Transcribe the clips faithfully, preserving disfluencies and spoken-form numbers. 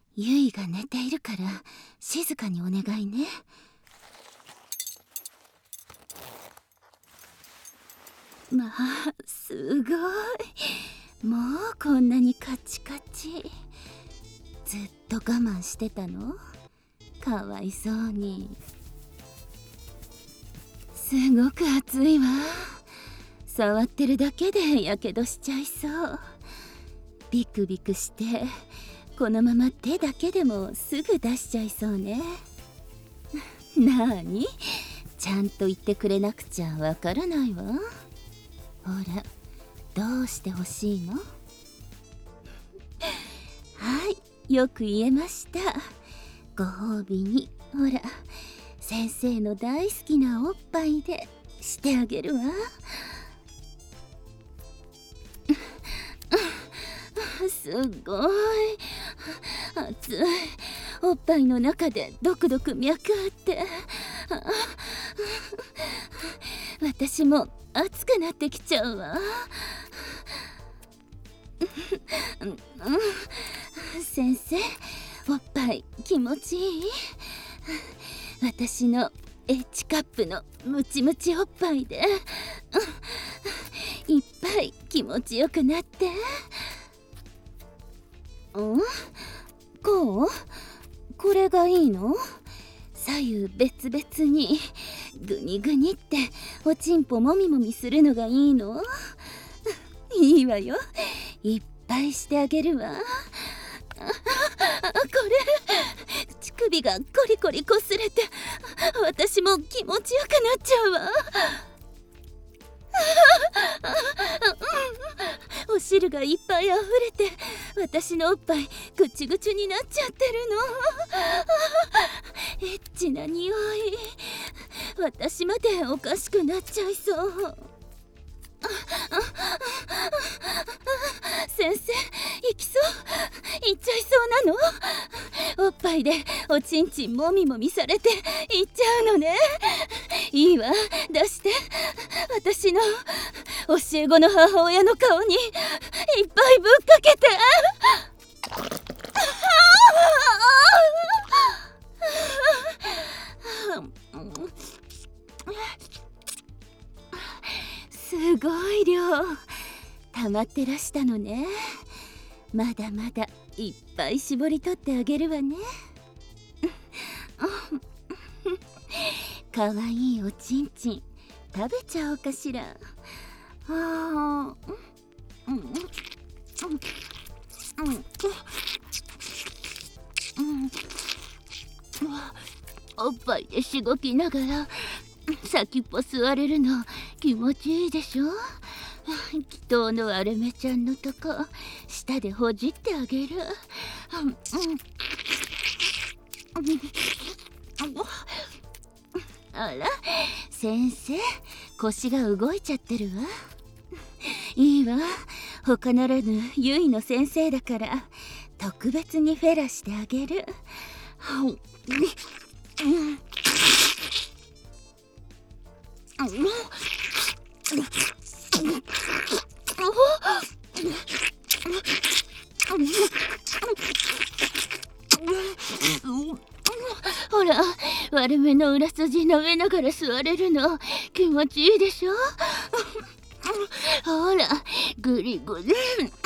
ゆいが寝ているから静かにお願いね。まあすごい、もうこんなにカチカチ。ずっと我慢してたの？かわいそうに。すごく熱いわ。触ってるだけでやけどしちゃいそう。ビクビクしてこのまま手だけでもすぐ出しちゃいそうね。なーに、ちゃんと言ってくれなくちゃわからないわ。ほら、どうしてほしいの？はい、よく言えました。ご褒美に、ほら、先生の大好きなおっぱいでしてあげるわ。すごい熱い。おっぱいの中でドクドク脈あって私も熱くなってきちゃうわ。先生、おっぱい気持ちいい？私のエッジカップのムチムチおっぱいでいっぱい気持ちよくなって。ん？こう？これがいいの？左右別々にグニグニっておちんぽもみもみするのがいいの？いいわよ、いっぱいしてあげるわ。これ乳首がコリコリこすれて私も気持ちよくなっちゃうわ。お汁がいっぱいあふれて私のおっぱいぐちぐちになっちゃってるの。エッチな匂い、私までおかしくなっちゃいそう。先生、行きそう？行っちゃいそうなの？おっぱいでおちんちんもみもみされて行っちゃうのね。いいわ、出して。私の教え子の母親の顔にいっぱいぶっかけて。すごい量溜まってらしたのね。まだまだいっぱい絞り取ってあげるわね。かわいいおちんちん食べちゃおうかしら。あおっぱいでしごきながら先っぽ座れるの気持ちいいでしょ。祈祷のアルメちゃんのとこ舌でほじってあげる。あら、先生、腰が動いちゃってるわ。いいわ、他ならぬゆいの先生だから特別にフェラしてあげる。ほら、悪めの裏筋舐めながら座れるの気持ちいいでしょ。ほら、グリグリ。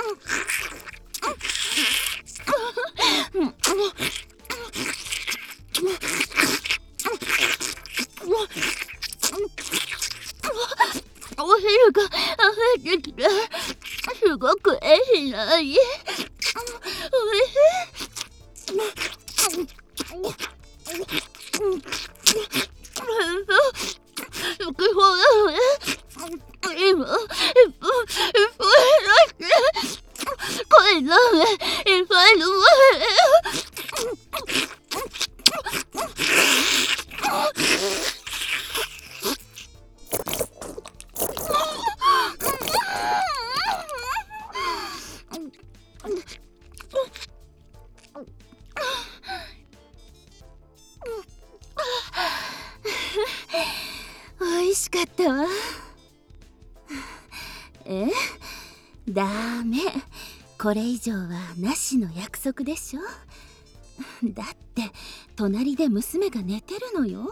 お汁が溢れてきてすごくええない。おいしい。美味しかったわ。え？ダメ。これ以上はなしの約束でしょ。 だって隣で娘が寝てるのよ。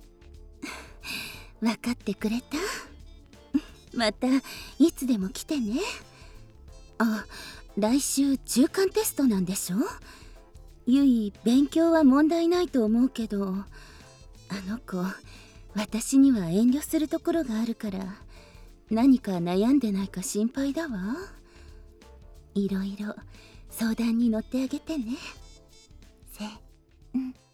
分かってくれた？またいつでも来てね。あ、来週中間テストなんでしょ？ゆい、勉強は問題ないと思うけど、あの子私には遠慮するところがあるから何か悩んでないか心配だわ。いろいろ相談に乗ってあげてね。せ、うん。